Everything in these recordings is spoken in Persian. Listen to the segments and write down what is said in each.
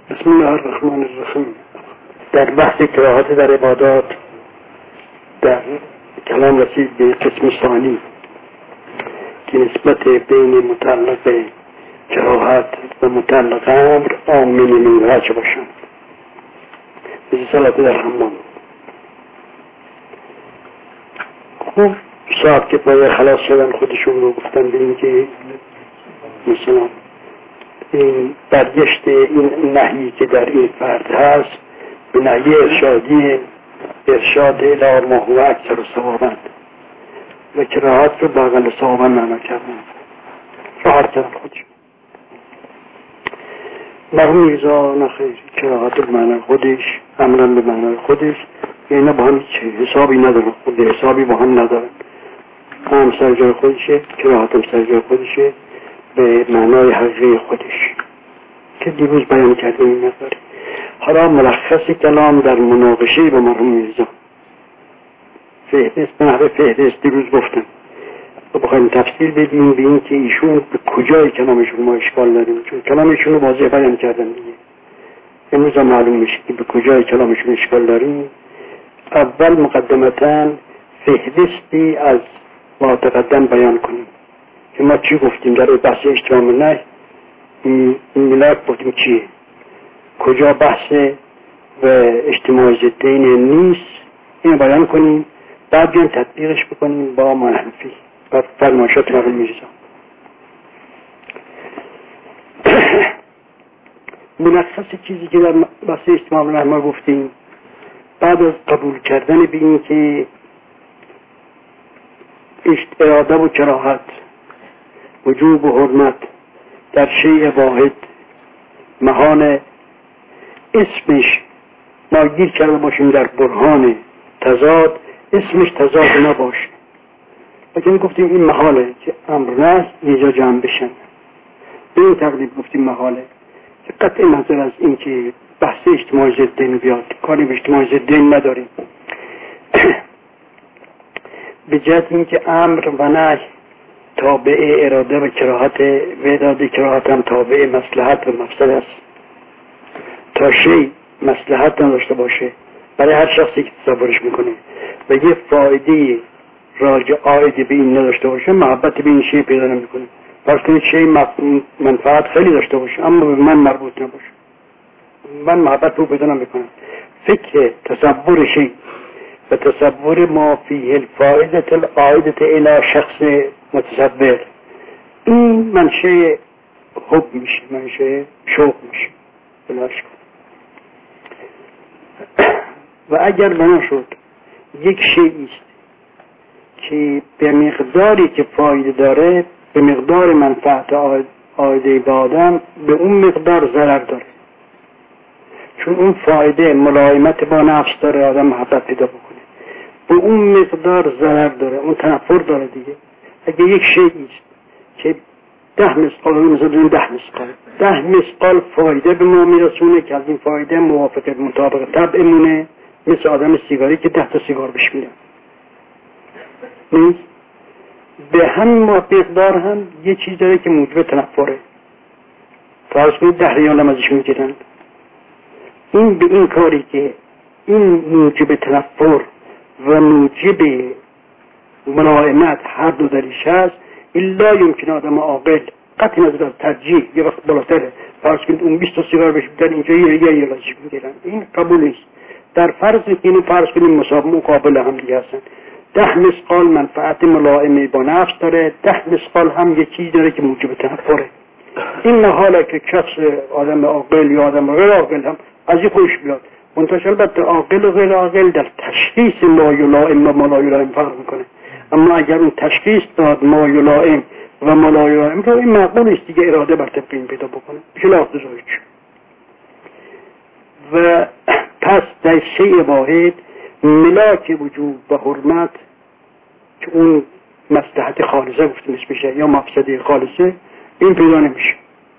بسم الله الرحمن الرحیم. در بحث کراهت در عبادات در کلام رسید به قسم ثانی که نسبت بین متعلق کراهت و متعلق امر آمین من وجه باشند، مثل صلات در حمام. خوب صاحب که پای خلاص شدن خودشون رو گفتن به این که مثلا این برگشت این نهی که در این فرد هست به نهی ارشاد الی ما هو اکثر ثوابا و کراهت رو بغل ثوابا معنا کردن، راحت کردن خودشون. مرحوم میرزا نخیر کراهت به معنای خودش، امرا به معنای خودش، اینا با هم حسابی ندارن، خود حسابی با هم ندارن. هم سر جای خودشه، کراهت هم سر جای خودشه به معنای حقیقی خودش که دیروز بیان کردیم این مقداری. حالا ملخص کلام در مناقشه با مرحوم میرزا فهرست به نحوه فهرست دیروز گفتم و بخوایم تفصیل بدیم به این که ایشون به کجای کلامشون ما اشکال داریم، چون کلامشون رو واضح بیان کردن دیگه. امروز هم معلوم میشه که به کجای کلامشون اشکال داریم. اول مقدمتاً فهرستی از ما تقدم بیان کنیم که ما چی گفتیم در بحث اجتماع نه این ملاک گفتیم چیه، کجا بحث و اجتماع ضدین نیست، این بیان کنیم، بعد بیان تطبیقش بکنیم با منحنفی و فرمایشات مرحوم میرزا. ملخص چیزی که در بحث اجتماع نه ما گفتیم، بعد از قبول کردن به این که اراده و کراهت، وجوب و حرمت در شیء واحد محال اسمش ما گیر کرده باشیم در برهان تضاد، اسمش تضاد نباشه. لیکن گفتیم این محاله که امر نه یه جمع بشن، به این تقریب گفتیم محاله که قطع نظر از این که بحث اجتماع ضدین بیاد، کاری به اجتماع ضدین نداریم. به جهت این که امر و نهی تابع اراده و کراهت و اراده کراهت هم تابع مصلحت و مفسد است. تا شی مصلحت نداشته باشه برای هر شخصی که تصورش میکنه و یه فایده راجع عاید به این نداشته باشه، محبت به این شی پیدا نمیکنه. پس کنید شی منفعت خیلی داشته باشه اما به من مربوط نباشه، من محبت رو پیدا نمیکنم. فکر تصور شی و تصور ما فیه الفائده العائده الی شخص متصور، این منشه حب میشه، منشه شوق میشه. بلاش کن. و اگر بنا شد یک شیئی است که به مقداری که فایده داره، به مقدار منفعت عایده به آدم، به اون مقدار ضرر داره، چون اون فایده ملایمت با نفس داره، آدم محبت پیدا بکنه، به اون مقدار ضرر داره، اون تنفر داره دیگه. اگه یک شیئی است که 10 مثقال، مثلا 10 مثقال فایده به ما میرسونه که از این فایده موافق مطابق طبعمونه، مثل آدم سیگاری که 10 تا سیگار بهش میدن نیست، به همین مقدار هم یه چیز داره که موجب تنفره. فرض کنید 10 ریال هم ازش میگیرن، این به این کاری که این موجب تنفر و موجب ملائمت هر دو دلیش هست، الا یمکن آدم عاقل قطع نظر از ترجیح یه وقت بالاتره، فرض کنید اون 20 تا سیگار بهش میدن، اینجا یه ریالش میگیرن، این قبول نیست. در فرض اینو فرض کنیم مقابل هم دیگه هستن. 10 مثقال منفعت ملائمه با نفس داره، 10 مثقال هم یه چیز داره که موجب تنفره. این حالا که شخص آدم عاقل یا آدم غیر عاقل هم از این خوش بیاد، منتها البته عاقل و غیر عاقل در تشخیص ما یلائم و ما لا یلائم فرق میکنه. اما اگر اون تشخیص داد ما یلائم و ما لا یلائم رو، این معقول است دیگه اراده بر طبق این پیدا بکنه، خلاف زوج. و پس در شیء واحد ملاک وجوب و حرمت که اون مصلحت خالصه گفتیم بشه یا مفسده خالصه، این پیدا نمیشه.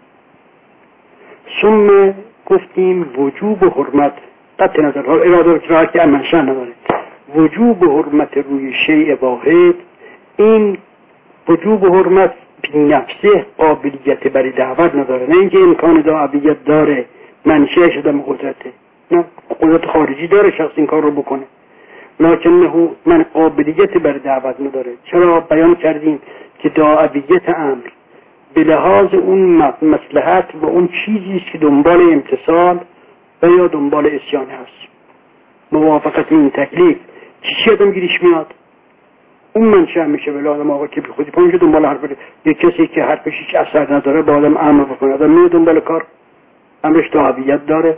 ثم گفتیم وجوب و حرمت قطع نظر ها اراده و کراهت که منشأ نداره، وجوب و حرمت روی شیء واحد، این وجوب و حرمت بی نفسه قابلیت برای دعوت نداره، نه اینکه امکان دعویت داره منشأش آدم قدرته، نه قدرت خارجی داره شخص این کار رو بکنه، لکنه من قابلیت بر دعوت نداره. چرا بیان کردیم که دعویت امر به لحاظ اون مصلحت و اون چیزی که دنبال امتصال و یا دنبال اسیان هست، موافقت این تکلیف چی آدم گیرش میاد، اون منشأ میشه. ولی آدم آقا که بی خودی پایینش دنبال حرف بره، یک کسی که حرفش هیچ اثر نداره با آدم امر بکنه، آدم میره دنبال کار، امرش دعویت داره.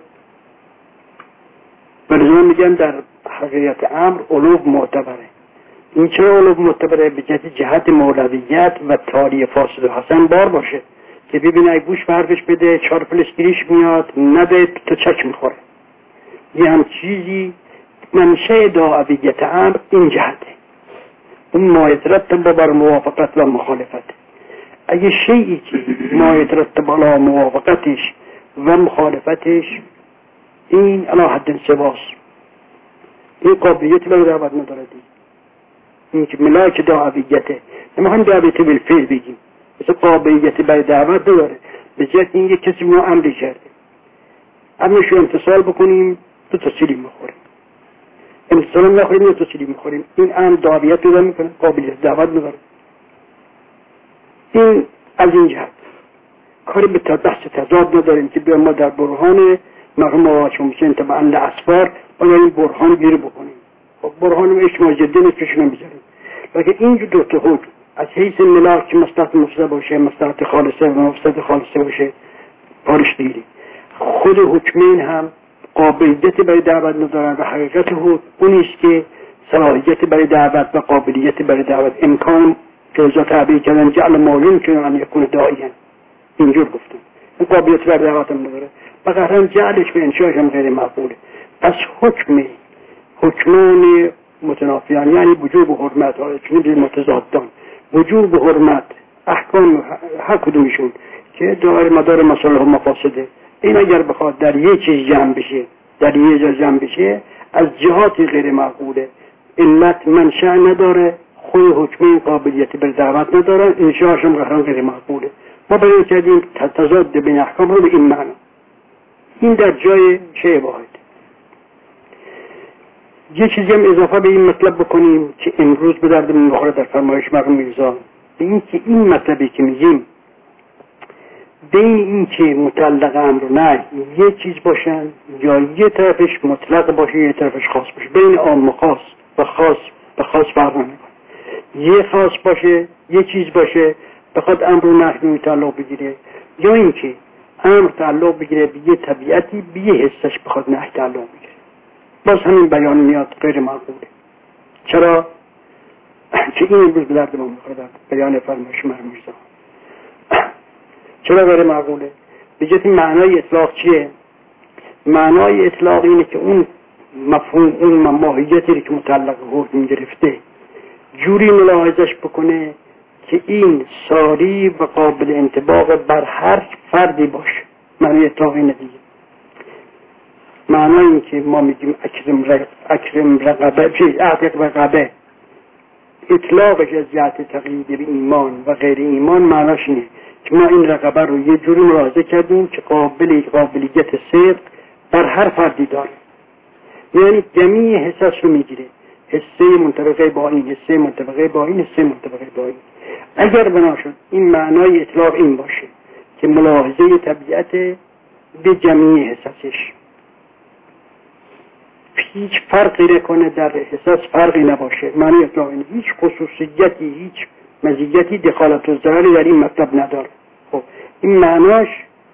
ولی من میگم در حقیقت امر علو معتبره. این چرا علو معتبره؟ به جهت مولویت و تالی فاسد و حسن بار باشه که ببینه ای گوش به حرفش بده 4 فلسگیریش میاد، نده تو چک میخوره. یه هم چیزی منشأ دعویت امر این جهته، اون ما يترتب بر موافقت و مخالفت. اگه شیئی که ما يترتب علی موافقتش و مخالفتش این علی حد سواس، این قابلیتی برای دعوت نداره دید. این که ملاک دعویته، نمیخوایم دعویت بالفعل بگیم، مثل قابلیتی برای دعوت نداره. به جهت این یک کسی ما امری کرده، امرشو امتصال بکنیم تو تسلیم میخوریم، امتصال نخوریم تو تسلیم میخوریم، این امر دعویت پیدا میکنه، قابلیت دعوت نداره. این از این جهت کاری به بحث تضاد نداریم که بیان ما در برهان مرحوم آقا حسین تبعا لاسفار باید این برهان گیر بکنیم. خب برهان اجتماع جدی نفسش نمیذاریم، لیکن اینجور دو تا حکم از حیث ملاک که مصلحت مفسده باشه، مصلحت خالصه و مفسد خالصه باشه پارش دیگری، خود حکمین هم قابلیت برای دعوت ندارن و حقیقت اونیست که صلاحیت برای دعوت و قابلیت برای دعوت امکان جزا تعبیر کردن جعل معلوم کنن ان یکون داعیان، اینجور گفتن این قابلیت برای دعوت هم نداره، بقیران جعلش به انشاش هم غیر مقبوله. پس حکمان متنافیان یعنی وجوب و حرمت، چون به متضادان وجوب و حرمت احکام هر کدومشون که داره مدار مصالح و مفاسده، این اگر بخواد در یه چیز جمع بشه، در یه جا جمع بشه، از جهاتی غیر معقوله، علت منشأ نداره، خود حکمی قابلیتی بر دعوت نداره، انشاءش هم غیر معقوله. ما بیان کردیم تضاد بین احکام رو به این معنی. این در جای چه واحد. یه چیزی هم اضافه به این مطلب بکنیم که امروز به درد من بخوره در فرمایش مرحوم میرزا، این که این مطلبی که میگیم بین این که مطلق امر و نهی یه چیز باشن یا یه طرفش مطلق باشه یه طرفش خاص باشه، بین عام و خاص و خاص فرق نمیکنه. یه خاص باشه یه چیز باشه بخواد امر و نهی تعلق بگیره، یا این که امر تعلق بگیره به یه طبیعتی به یه حسش بخواد نهی تعلق بگیره، باز همین بیان میاد غیر معقوله. چرا؟ که این امروز به درد ما میخوره در بیان فرمایش مرحوم میرزا. چرا غیر معقوله؟ به جهت معنای اطلاق چیه؟ معنای اطلاق اینه که اون مفهوم، اون ماهیتی که متعلق حکم گرفته جوری ملاحظش بکنه که این ساری و قابل انطباق بر هر فردی باشه. معنای اطلاق اینه دیگه. معنای این که ما میگیم اکرم رقبه اعتق رقبه، اطلاقش از جهت تقیید به ایمان و غیر ایمان معناش اینه که ما این رقبه رو یه جوری ملاحظه کردیم که قابلیت صدق بر هر فردی داره، یعنی جمیع حساس رو میگیره، حسه منطبقه با این، حسه منطبقه با این، حسه منطبقه با این. اگر بنا شد این معنای اطلاق این باشه که ملاحظه طبیعت به جمیع حساسش، هیچ فرقی نکنه، در احساس فرقی نباشه، معنی اطلاق این، هیچ خصوصیتی هیچ مزیتی دخالت و ضرری در این مطلب نداره. خب این معناش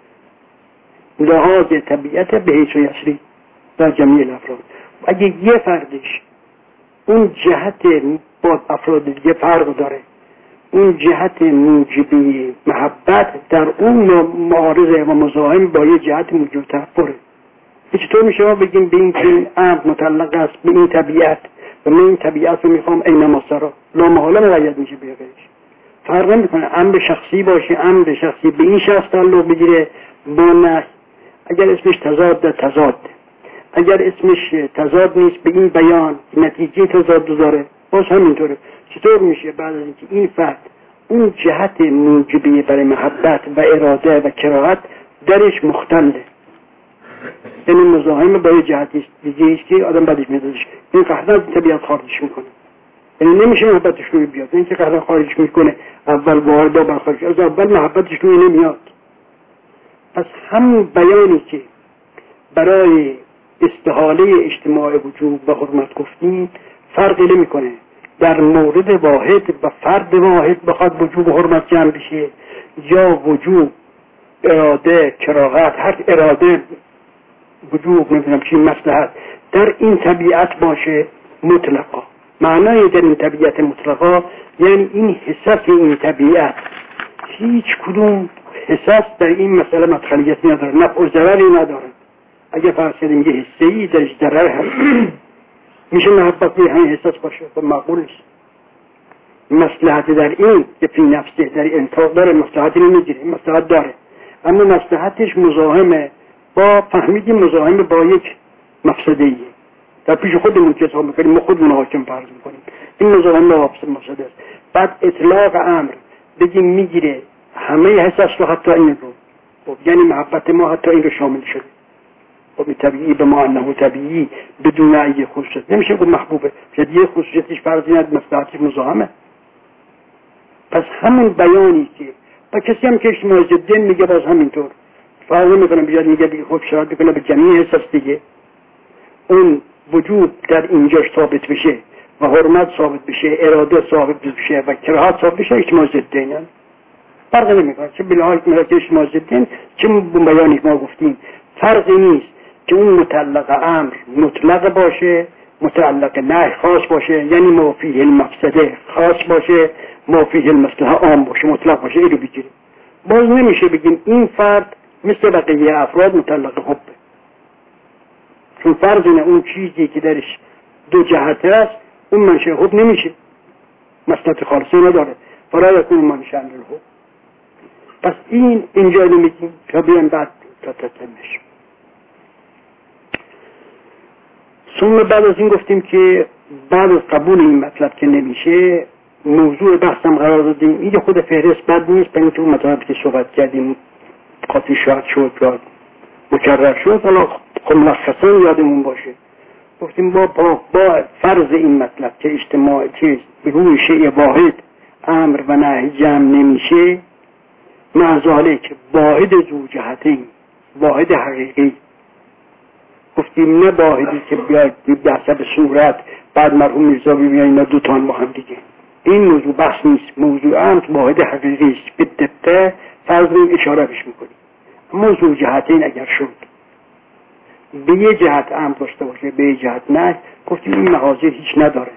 لحاظ طبیعت به حیث و یسری در جمعی الافراد. اگه یه فردش اون جهت با افراد دیگه فرق داره، اون جهت موجبی محبت در اون معارضه و مزاحم با یه جهت موجب تفره، چطور میشه ما بگیم به این که این امر متعلق است به این طبیعت و من این طبیعت رو میخوام اینما سرا لامحاله مقید میشه به غیرش، فرق نمیکنه امر شخصی باشه، امر شخصی به این شخص تعلق بگیره با نه، اگر اسمش تضاد، اگر اسمش تضاد نیست به این بیان نتیجه تضاد داره باز همینطوره. چطور میشه بعد از اینکه این فرد اون جهت موجبی برای محبت و اراده و کراهت درش مختله، یعنی مزاحم با یه جهتی دیگه است که آدم بدش میادش. این قهرن طبیعت خارجش میکنه، یعنی نمیشه محبتش روی بیاد. این که قهرن خارجش میکنه اول وارد و بعد خارج، از اول محبتش روی نمیاد. پس هم بیانی که برای استحاله اجتماع وجود و حرمت گفتیم فرقی نمیکنه در مورد واحد و فرد واحد بخواد وجود و حرمت جمع بشه یا وجود، اراده، کراهت، هر اراده، وجود، نمیدونم چی، مصلحت در این طبیعت باشه مطلقا. معنای در این طبیعت مطلقا یعنی این حساس این طبیعت هیچ کدوم حساس در این مسئله مدخلیت نداره، نفع و ضرری نداره. اگه فرض کردیم یه حسه‌ای درش ضرر هست میشه محبت به همین حساس باشه، خب معقول نیست. مصلحت در این که فی نفسه در انطاق داره، مصلحتی نمیگیره، مصلحت داره اما مصلحتش مزاحمه با، فهمیدیم مزاحم با یک مفسده‌ایه. در پیش خودمون که حساب میکنیم ما خودمون حاکم فرض میکنیم این مزاحم با مفسده است. بعد اطلاق امر بگیم میگیره همه حساس رو، حتی این رو، خب یعنی محبت ما حتی این رو شامل شده. خب طبیعی به ما انه طبیعی بدون ای خصوصیت نمیشه گفت محبوبه، شاید یه خصوصیتش فرضی نداره، مصلحتش مزاحمه. پس همون بیانی که با کسی هم که اجتماع ضدین میگه باز همینطور فرض میکنم بیاد میگه دیگه خب شاید بکنه به جمعی حساس دیگه اون وجود در اینجاش ثابت بشه و حرمت ثابت بشه، اراده ثابت بشه و کراهت ثابت بشه، اجتماع ضدین هم فرق نمیکنه. چه بالحال که اجتماع ضدین چه بیانی ما گفتیم فرقی نیست که اون متعلق امر مطلق باشه، متعلق نهی خاص باشه، یعنی ما فیه المفسده خاص باشه، ما فیه المصلحه عام باشه، مطلق باشه. اینو بگیریم. باز نمیشه بگیم این فرد مثل بقیه افراد متعلق حبه، چون فرض اینه اون چیزی که درش دو جهت است اون منشأ حب نمیشه، مصلحت خالصه نداره، فلا یکون منشأ للحب. پس این اینجا نمیگیم تا بیان بعد تا تتمش. ثم بعد از این گفتیم که بعد از قبول این مطلب که نمیشه موضوع بحثم قرار دادیم. این خود فهرست بد نیست، برای اینکه اون مطلب که صحبت کردیم قاطی شاید شد یا مکرر شد، حالا خب ملخصا یادمون باشه. گفتیم با فرض این مطلب که اجتماع که روی شیء واحد امر و نهی جمع نمیشه، معذاله که واحد ذو جهتین، واحد حقیقی، گفتیم نه واحدی که بیاید به حسب صورت بعد مرحوم میرزا ببینید اینا دو تا با هم دیگه. این موضوع بحث نیست، موضوع امر واحد حقیقی است. به دقت فرض رو اشاره بش میکنیم. اما ذو جهتین اگر شد به یه جهت امر داشته باشه به یه جهت نه، گفتیم این مغازه هیچ نداره.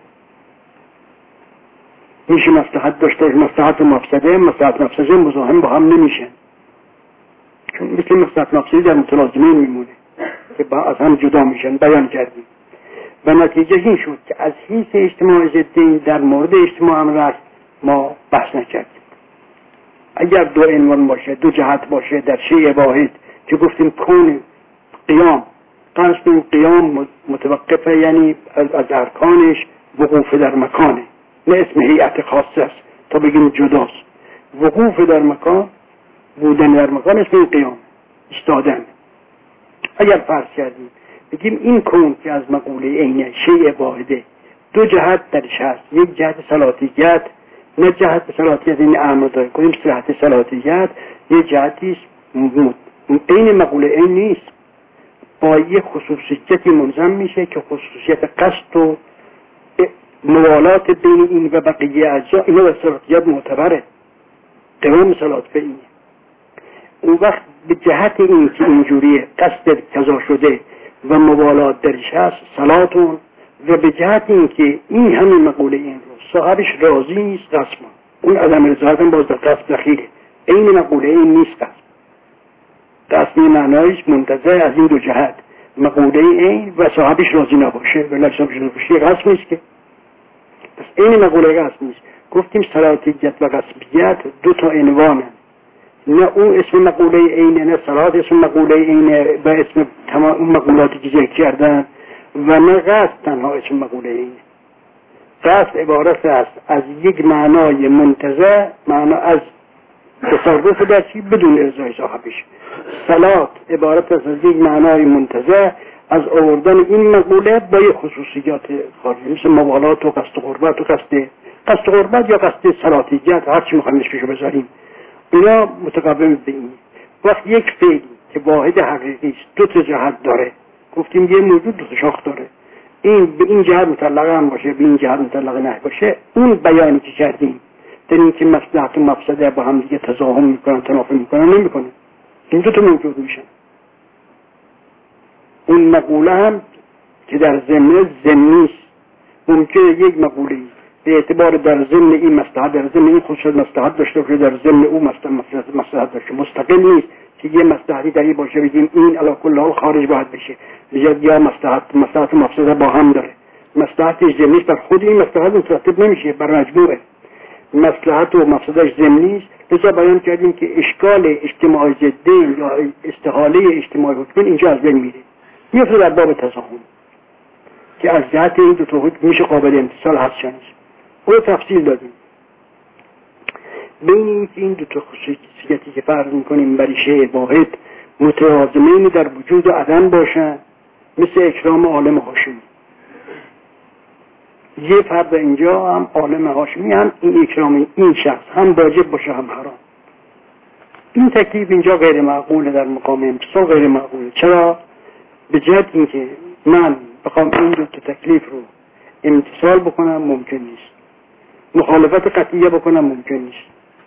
میشه مصلحت داشته باشه، مصلحت و مفسده، مصلحت مفسده مزاحم با هم نمیشن، چون مثل مصلحت مفسده در متلازمین میمونه که با از هم جدا میشن. بیان کردیم و نتیجه این شد که از حیث اجتماع ضدین در مورد اجتماع امر ما بحث نکردیم. اگر دو عنوان باشه، دو جهت باشه در شیء واحد که گفتیم کون قیام، قصد این قیام متوقفه، یعنی از ارکانش وقوف در مکانه، نه اسم هیئت خاصه است تا بگیم جداست. وقوف در مکان، بودن در مکان اسم این قیام، ایستادن. اگر فرض کردیم بگیم این کون که از مقوله عینه شیء واحده دو جهت درش هست، یک جهت صلاتیت، نه جهت صلاتیت این امر داره کنیم صحت صلاتیت، یک جهتیش این مقوله عین نیست، با یک خصوصیتی منظم میشه که خصوصیت قصد و موالات بین این و بقیه اجزا اینا به صلاتیت معتبره، قوام صلات به اینه. اون وقت به جهت این که اینجوریه قصد کذا شده و موالات درش هست صلاتون، و به جهت این که این همین مقوله این رو صاحبش راضی نیست قسما، اون عدم رضایت هم باز در قصد دخیله. این مقوله این نیست قصد معنایش منتزع از این دو جهت، مقوله این و صاحبش راضی نباشه و صاحبش راضی باشه قصد نیست که. پس این مقوله قصد نیست. گفتیم صلاتیت و قصبیت دو تا عنوانه، نه اون اسم مقوله اینه، نه صلات اسم مقوله اینه و اسم تمام اون مقولاتی که ذکر کردن، و نه قصد تنها اسم مقوله اینه. قصد عبارت است از یک معنای منتزع، معنا از تصرف در چی؟ بدون ارضای صاحبش. صلات عبارت است از یک معنای منتزع از آوردن این مقوله با یک خصوصیات خارجی، مثل موالات و قصد قربت و قصد قربت یا قصد صلاتیت، هر چی میخوایم اسمشو بذاریم، اینا متقابل به این. وقت یک فعل که واحد حقیقی است دو تا جهت داره، گفتیم یه موجود دو تا شاخ داره، این به این جهت مطلق هم باشه به این جهت مطلق نه باشه، اون بیانی که کردیم در این که مصلحت و مفسده با هم دیگه تضاهم میکنن تنافی میکنن نمیکنن، این دو تا موجود میشن. اون مقوله هم که در ضمن نیست، ممکنه یک مقوله به اعتبار در ضمن این مصلحت در ضمن این خصوص مصلحت داشته باشه، در ضمن اون مصلحت داشته، مستقل نیست که یه مصلحتی در این باشه بگیم این علی کل حال خارج باید بشه، یا مصلحت و مفسده با هم داره. مصلحتش ضمنی بر خود این مصلحت مترتب نمیشه، بر مجموعه مصلحت و مفسدهش ضمنی است. لذا بیان کردیم که اشکال اجتماع ضدین یا استحاله اجتماع حکم اینجا از بین میره، میفته در باب تضاهم که از جهت این دو تا حکم میشه قابل امتصال هست یا نیست. اون تفصیل دادیم بین این دو تا خصوصیتی که فرض میکنیم بر شیء واحد متلازمین در وجود و عدم باشن، مثل اکرام عالم هاشمی. یه فرد اینجا هم عالم هاشمی، هم این اکرام این شخص هم واجب باشه هم حرام. این تکلیف اینجا غیر معقوله، در مقام امتصال غیر معقوله. چرا؟ به جهت اینکه من بخوام این دو تا تکلیف رو امتصال بکنم ممکن نیست، مخالفت قطعیه بکنم ممکن نیست.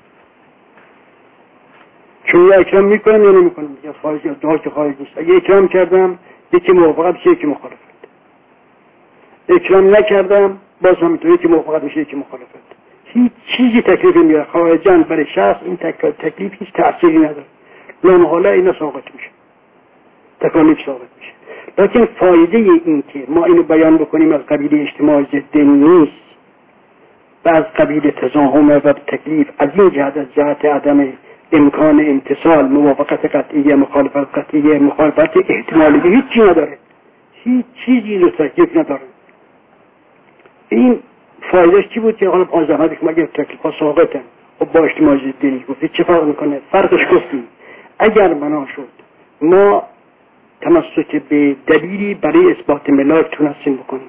چون یا اکرام میکنم یا نمیکنم، یا خارج یا دار که خارج نیست. اگه اکرام کردم یکی موافقت میشه یکی مخالفت، اکرام نکردم باز همینطور یکی موافقت میشه یکی مخالفت. هیچ چیزی تکلیف نمیاره خارجاً برای شخص، این تکلیف هیچ تأثیری نداره، لامحاله اینا ساقط میشه، تکالیف ساقط میشه. لیکن فایده این که ما اینو بیان بکنیم از قبیل اجتماع ضد نیست و از قبیل تضاهم و تکلیف، از این جهت از جهت عدم امکان امتصال، موافقت قطعیه، مخالفت قطعیه، مخالفت احتمالی، هیچی نداره، هیچ چیزی رو تکلیف نداره. این فایدهش چی بود که حالا پاس زحمت که مگه تکلیف ها ساقطن و با اجتماع ضد گفتید چه فرق میکنه؟ فرقش گفتیم اگر بنا شد ما تمسک به دلیلی برای اثبات ملاک تونستیم بکنیم،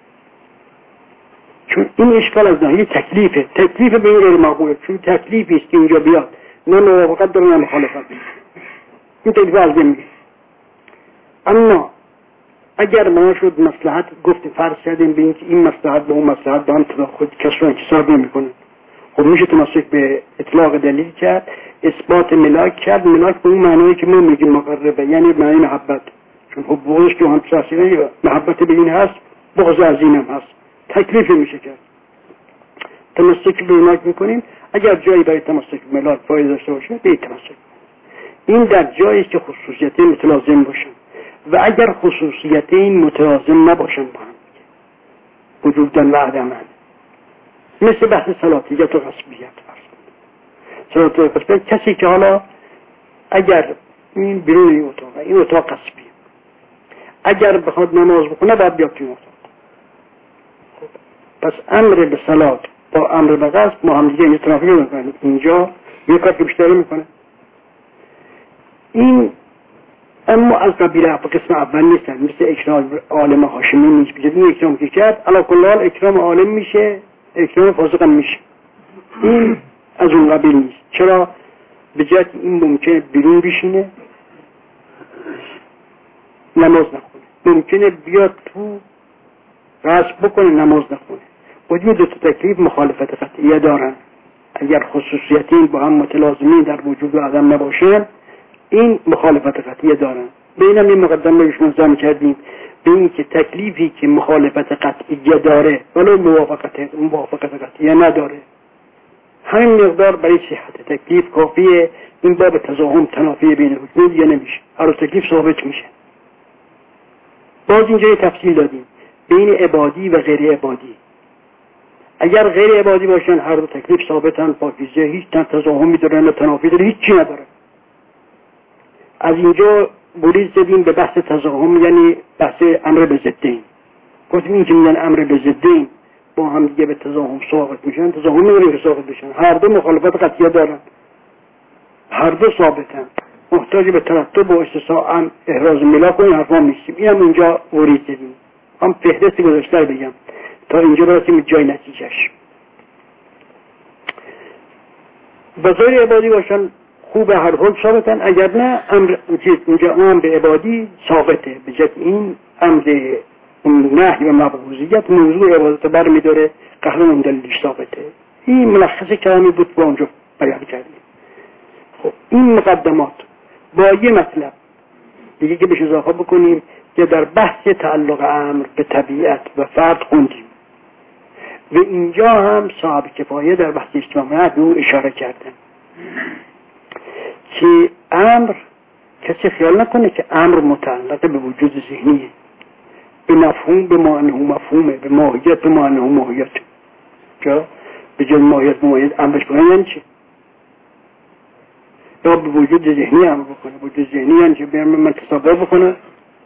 چون این اشکال از ناحیه تکلیفه، تکلیف به این غیر معقوله، چون تکلیفی است که اینجا بیاد نه موافقت داره نه مخالفت، این تکلیف از بین میره. اما اگر ما شد مصلحت گفتیم فرض کردیم به اینکه این مصلحت با اون مصلحت با هم تداخل کس رو انتصاب نمیکنه، خب میشه تمسک به اطلاق دلیل کرد، اثبات ملاک کرد. ملاک به اون معنایی که ما میگیم مقربه، یعنی معنی محبت، چون خب بغضش که هم تاثیره محبت به این هست، بغض از این هم هست، تکلیف میشه کرد. تمسک به ملاک میکنیم، اگر جایی برای تمسک به ملاک فایده داشته باشه به تمسک. این در جایی که خصوصیت متلازم باشن و اگر خصوصیت این متلازم نباشن با هم وجودن و عدمن، مثل بحث صلاتیت و قصبیت. صلات و قصبیت کسی که حالا اگر این بیرون این اتاق، این اتاق قصبی، اگر بخواد نماز بکنه باید بیاد توی اتاق، پس امر به صلات با امر به قصب ما هم دیگه این تنافی نمی‌کنه، اینجا یک کار که بیشتری میکنه. این اما از قبیل قسم اول نیستن، مثل اکرام عالم هاشمی نیست. بجد این اکرام که کرد علا کلال اکرام عالم میشه، اکرام فاسق هم میشه، این از اون قبیل نیست. چرا؟ بجد این ممکنه بیرون بشینه نماز نخونه، ممکنه بیاد تو غصب بکنه نماز نخونه. این دو تا تکلیف مخالفت قطعیه دارن. اگر خصوصیتین با هم متلازمین در وجود و عدم نباشن این مخالفت قطعیه دارن. بینم این مقدمه بهشون زم کردیم به این که تکلیفی که مخالفت قطعیه داره ولو موافقت قطعیه نداره، همین مقدار برای صحت تکلیف کافیه. این باب تضاهم تنافی بین حکم دیگه نمیشه، هر تکلیف ثابت میشه. باز اینجا تفصیل دادیم بین عبادی و غیر عبادی. اگر غیر عبادی باشن هر دو تکلیف ثابتن، پاکیزه، هیچ تضاهمی داره نه تنافی داره، هیچ چی نداره. از اینجا گریز زدیم به بحث تضاهم، یعنی بحث امر به ضدین. گفتیم این که میگن امر به ضدین با هم دیگه به تضاهم ساقط میشن، تضاهم نداره که ساقط بشن، هر دو مخالفت قطعیه دارن. هر دو ثابتن، محتاج به ترتب و استثاء احراز ملاک و این حرفا نیستیم. این هم اینجا ورید دادیم، هم فهرستی گذاشته بگم تا اینجا برسیم جای نتیجهش. وظاهر عبادی باشن خوب هر حال ثابتن، اگر نه امر اینجا امر عبادی ثابته، به جهت این امر نهی و مبغوضیت موضوع عبادت برمی‌داره، قهرمان دلیلش ثابته. این ملخص کلامی بود با اونجا بیان کردیم. خب این مقدمات با یه مطلب دیگه که بهش اضافه بکنیم که در بحث تعلق امر به طبیعت و فرد خوندیم و اینجا هم صاحب کفایه در بحث اجتماعیت رو اشاره کردن که امر، کسی خیال نکنه که امر متعلق به وجود ذهنیه، به مفهوم به معنی مفهومه، به ماهیت به معنی ماهیت. چرا؟ به جای ماهیت به ماهیت امرش کنه یعنی چی؟ یا به وجود ذهنی امر بکنه، وجود ذهنی یعنی چی؟ بیان من تصور بکنه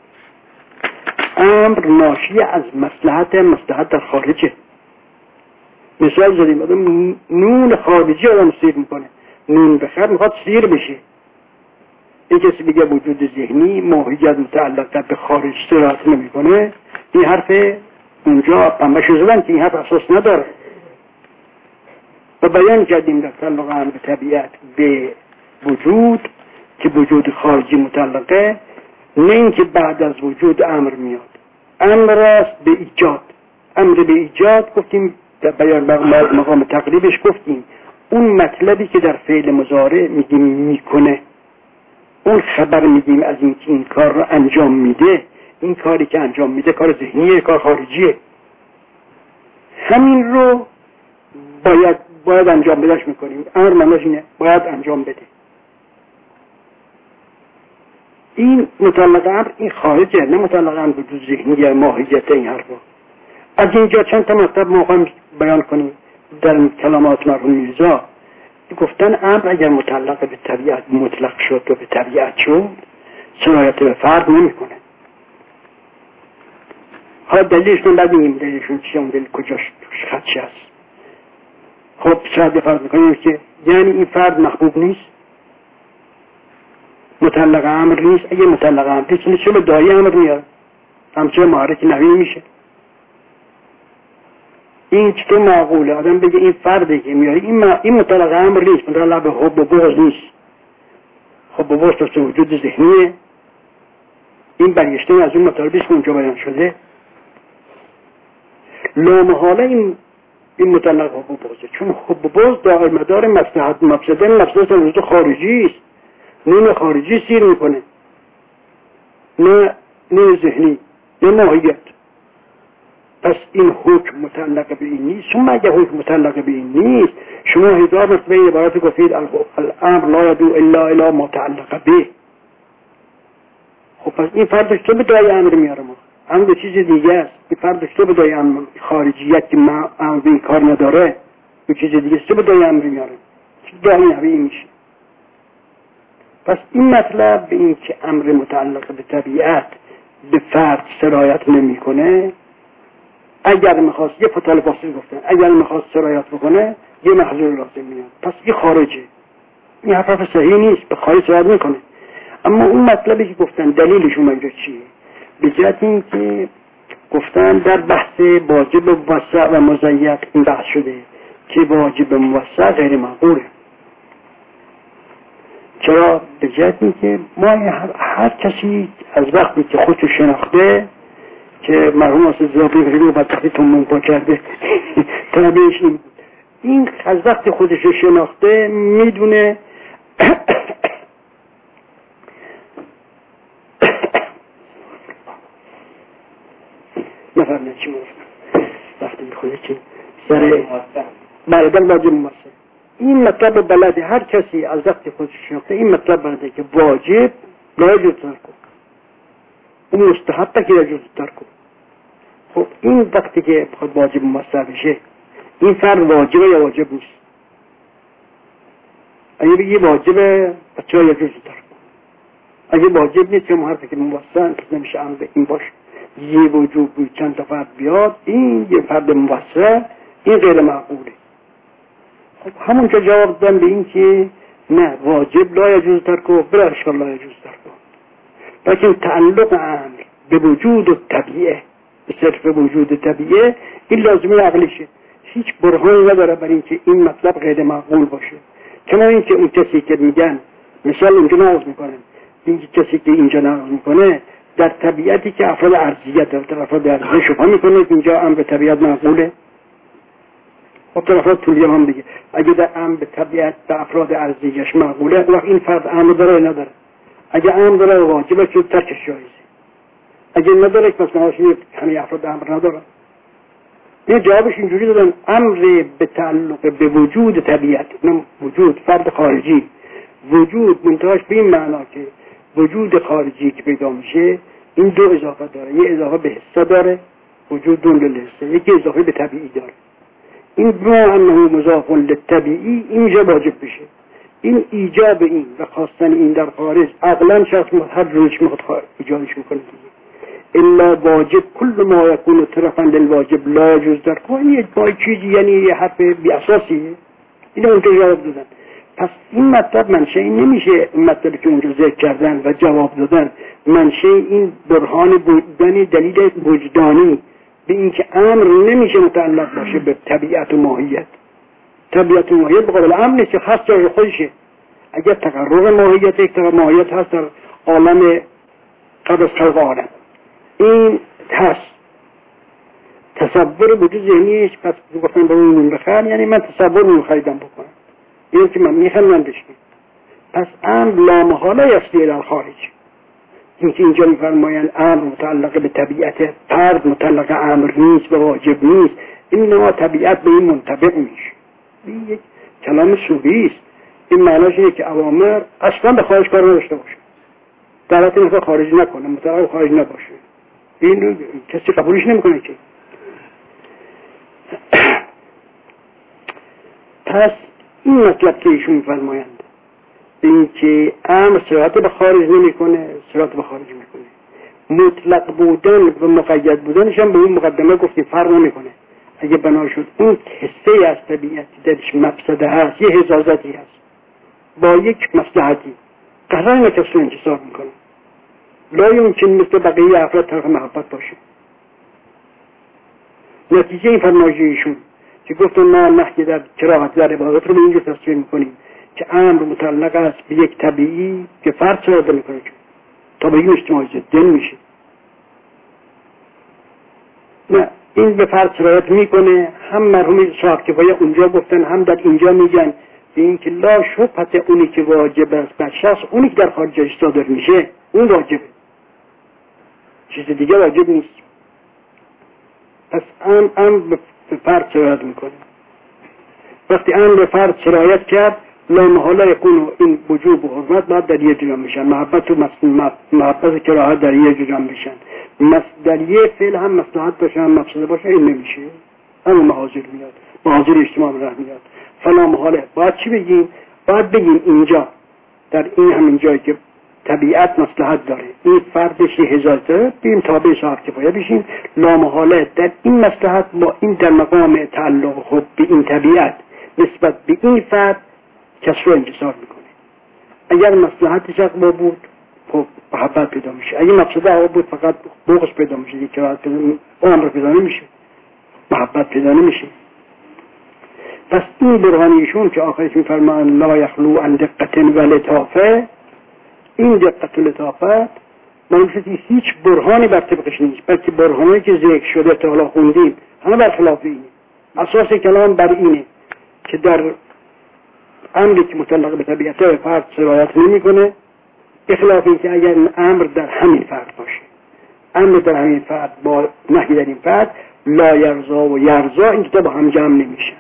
امر ناشی از مصلحت در خارجه. مثال زدیم آدم نون خارجی آدم سیر میکنه، نون بخیر میخواد سیر بشه. یک کسی بگه وجود ذهنی ماهیت متعلق به خارج سرایت نمیکنه، این حرف اونجا پنبه زدن که این حرف اساس نداره. و بیان کردیم در تعلق هم به طبیعت به وجود که وجود خارجی متعلقه، نه اینکه بعد از وجود امر میاد. امر است به ایجاد، امر به ایجاد گفتیم در بیان مقام تقریبش گفتیم اون مطلبی که در فعل مضارع میگیم میکنه، اون خبر میدیم از این که این کار رو انجام میده، این کاری که انجام میده کار ذهنیه، کار خارجیه، همین رو باید انجام بدهش میکنیم. امر معناش اینه باید انجام بده. این متعلق امر این خارجه، نه متعلق امر وجود ذهنی یا ماهیت این حرفا. از اینجا چند تا مطلب ما خواهیم بیان کنیم در کلمات مرحوم میرزا. گفتن امر اگر متعلق به طبیعت مطلق شد و به طبیعت شد سرایت به فرد نمیکنه. حالا دلیلشون بدیم، دلیلشون چیه، اون دلیل کجاش خدش هست. خب شاید فرض میکنیم که یعنی این فرد محبوب نیست، متعلق امر نیست. اگه متعلق امر نیست چه به دایی امر میاد، همچه معرک نوی میشه. این چطور معقوله آدم بگه این فرده که میاری این متعلق امر نیست، متعلق به حب و بغض نیست. حب و بغض تو وجود ذهنیه، این برگشته از اون مطالبی که اونجا بیان شده. لامحاله این متعلق حب و بغضه، چون حب و بغض دائم مدار مصلحت مفسده وجود خارجی است. نون خارجی سیر میکنه، نه ذهنی نه ماهیت. پس این حکم متعلق به این نیست. شما اگه حکم متعلق به این نیست، شما هزار مثل این عبارت گفتید الامر لا یدعو الا الی ما تعلق به. خب پس این فردش تو به دای امر میاره، ما امر چیز دیگه است. این فردش تو به دای امر خارجیت که ما امر به این کار نداره، یه چیز دیگه است، تو به دای امر میاره، چه دایی نوی میشه. پس این مطلب به این که امر متعلق به طبیعت به فرد سرایت نمیکنه، اگر میخواست یه فتال فاصل گفتن اگر میخواست سرایت بکنه یه محظور لازم میاد، پس یه خارجه. این حرف صحیح نیست، به خارج سرایت میکنه. اما اون مطلبی که گفتن دلیلشون اینجا چیه؟ به جهت این که گفتن در بحث واجب موسع و مضیق این بحث شده که واجب موسع غیر معقوله. چرا؟ به جهت این که ما هر کسی از وقتی که خودشو شناخته که مرحوم استاد زیابی رو بدبختی منپا کرده تنبیهش این از وقتی خودشو شناخته میدونه نفرمه چی موفن وقتی میخوده که سر بردن واجب موسع. این مطلب بلده هر کسی از وقتی خودشو شناخته، این مطلب بلده که واجب لا یجوز ترک کن، اون مستحب که یجوز ترک کن. خب این وقتی که بخواد واجب موسع بشه، این فرد واجبه یا واجب نیست؟ اگه بگی واجبه بچه ها یجوز ترک کن، اگه واجب نیست که حرفی که موسع نمیشه امر به این باشه. یه وجوب چند تا فرد بیاد، این یه فرد موسع، این غیر معقوله. خب همونجا جواب دادن به این که نه، واجب لا یجوز ترکه بلا اشکال لا یجوز ترکه، لیکن تعلق امر به وجود و طبیعه، به صرف وجود طبیعه، این لازمه عقلیشه، هیچ برهانی نداره برای اینکه این مطلب غیر معقول باشه. چون اینکه اون کسی که میگن مثال اینجا نقض میکنن، این کسی که اینجا نقض میکنه در طبیعتی که افراد ارضیت در افراد ارضیه شبه میکنه که اینجا امر به طبیعت معقوله. خب در افراد طولیه هم دیگه اگه در امر به طبیعت به افراد ارضیهش معقوله، وقت این فرد امر داره نداره؟ اگه امر داره واجبه که ترکش جایزه، اگه نداره که مثلا همه افراد امر نداره. این جوابش اینجوری دادن امر به تعلق به وجود طبیعت، نه وجود فرد خارجی، وجود منتهاش به این معنا که وجود خارجی که پیدا میشه این دو اضافه داره، یه اضافه به حصه داره، وجود دون لحظه، یکی اضافه به طبیعی داره. این بما انه مضاف للطبیعی اینجا واجب بشه. این ایجاب این و خواستن این در خارج عقلا شخص هر روش میخواد ایجادش میکنه. الا واجب کل ما یکون طرفا للواجب لا یجوز ترکه، این چیزی یعنی یه حرف بی اساسیه. اینو اونجا جواب دادن. پس این مطلب منشه این نمیشه، مطلبی که اونجا ذکر کردن و جواب دادن منشه این برهان بودن دلیل وجدانی به اینکه امر نمیشه متعلق باشه به طبیعت و ماهیت. طبیعت و ماهیت به قابل امر نیست، خاص جای خودشه. اگر تقرر ماهیت یک طرف ماهیت هست در عالم قبل از خلق عالم، این هست تصور وجود ذهنیش. پس گفتن برای اون بخیر، یعنی من تصور رو خریدم بکنم، این که من میخوام بشیم. پس امر لامحاله یفضی الی الخارج. اینکه اینجا میفرمایند امر متعلق به طبیعت فرد، متعلق امر نیست و واجب نیست، این نوع طبیعت به این منطبق میشه. این یک کلام صوفی است. این معناش اینه که اوامر اصلا به خارج کار نداشته باشه، دعوت نفر خارج نکنه، متعلق خارج نباشه. این کسی قبولش نمیکنه که. پس این مطلب که ایشون میفرمایند این که امر صراحت به خارج نمیکنه، صراحت به خارج میکنه. مطلق بودن و مقید بودنش هم به اون مقدمه گفتیم فرق نمیکنه. اگه بنا شد اون حصه از طبیعتی درش مفسده هست، یه حزازتی هست با یک مصلحتی، قرار نکس رو انتصار میکنه. لا یمکن مثل بقیه افراد طرف محبت باشه. نتیجه این فرمایش ایشون که گفتن ما نحی در کراهت در عبادت رو به اینجا تصویر میکنیم که امر متعلق است به یک طبیعی که فرد سراده میکنه تا به این اجتماعی زدن میشه. نه، این به فرد سرایت میکنه. هم مرحوم صاحب کفایه اونجا گفتن، هم در اینجا میگن به این که لا شبهت اونی که واجب است بر شخص، اونی که در خارج صادر میشه اون واجبه، چیز دیگه واجب نیست. پس امر به فرد سرایت میکنه. وقتی امر به فرد سرایت کرد لا محاله یکون این وجوب و حرمت باید در یه جرم بشن، محبت و محبت کراهت در یه جرم بشن، در یه فعل هم مصلحت باشه هم مفسده باشه، این نمیشه. همون محاضر میاد، محاضر اجتماع راه میاد. فلا محاله باید چی بگیم؟ باید بگیم اینجا در این همین جایی که طبیعت مصلحت داره، این فردش یه هزار داره، بیم تابع صاحب کفایه بشیم. لا محاله در این مصلحت با این در مقام تعلق خود به این طبیعت نسبت به این فرد کس رو انتصار میکنه. اگر مصلحتش اقوا بود خب محبت پیدا میشه، اگه مقصده اقوا بود فقط بغض پیدا میشه، یک کراهت پیدا میشه، امر پیدا نمیشه، محبت پیدا نمیشه. پس این برهانیشون که آخرش میفرمان لا یخلو عن دقت و لطافه، این دقت و لطافت منوشتی هیچ برهانی بر طبقش نیست، بلکه برهانی که ذکر شده تا حالا خوندیم همه برخلاف اینه. اساس کلام بر اینه که در امری که متعلق به طبیعت فرد سرایت نمی کنه، بخلاف این که اگر امر در همین فرد باشه، امر در همین فرد با نهی در این فرد، لا یرزا و یرزا این دوتا با هم جمع نمیشن.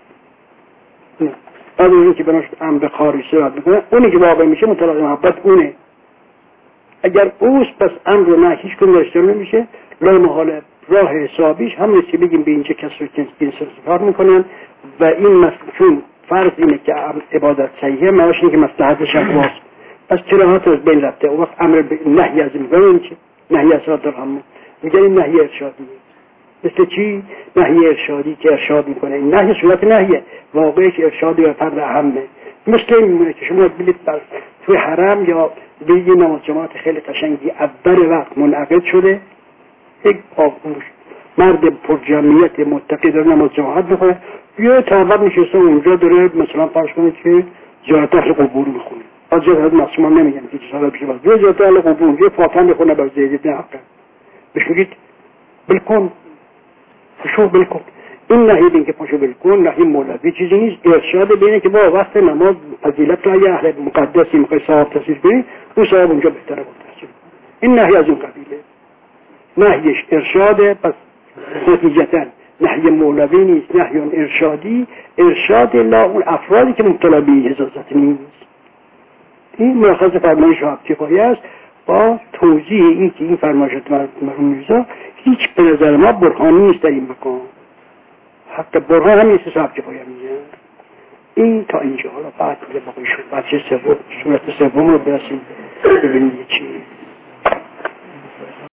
بعد این که بناش امر خارج سرایت میکنه، اونی که واقع میشه متعلق محبت اونه. اگر اوست پس امر و نهی هیچ کنه داشته نمیشه. لا محاله راه حسابیش هم رسی بگیم به اینجا کس رو که انصراف میکنن و این مسئول فرض اینه که عبادت صحیحه، معناش اینه که مصلحتش اقواست، پس کراهت از بین رفته. اون وقت امر به نهی از این بگیم که نهی از رد الحمد میگن این نهی ارشادیه. مثل چی؟ نهی ارشادی که ارشاد میکنه. این نهی صورت نهیه، واقعش ارشادی و فرد اهمه. مثل این میمونه که شما بلیت توی حرم یا به یه نماز جماعت خیلی قشنگی اول وقت منعقد شده، یک مرد پرجمعیت متقی داره نماز جماعت میخونه، یه طبقه نشسته اونجا داره مثلا فرض کنید که زیارت اهل قبور میخونه. از زیارت معصومان نمیگن که چیزا بشه، ولی زیارت اهل قبور یه فاتحه میخونه بر زید بن عقل، بهش میگید بالکن فشو بالکن. این نهی بین که پاشو بالکن نهی مولوی چیزی نیست، ارشاد بینه که با وقت نماز فضیلت را یه اهل مقدسی میخوای صاحب تصویر کنی، اون صاحب اونجا بهتره بود تصویر. این نهی از این قبیله، نهیش ارشاده، پس نتیجتا نهی مولوی نیست، نهی ارشادی، ارشاد لا اون افرادی که مبتلا به حساسیت نیست. این ملخص فرمایش کفایه است با توضیح این که این فرمایشات مرحوم میرزا هیچ به نظر ما برهانی نیست در این مکان، حتی برهان هم نیست صاحب کفایه میگه. این تا اینجا، حالا بعد باقی شد، بعد صورت سوم رو برسیم ببینید چی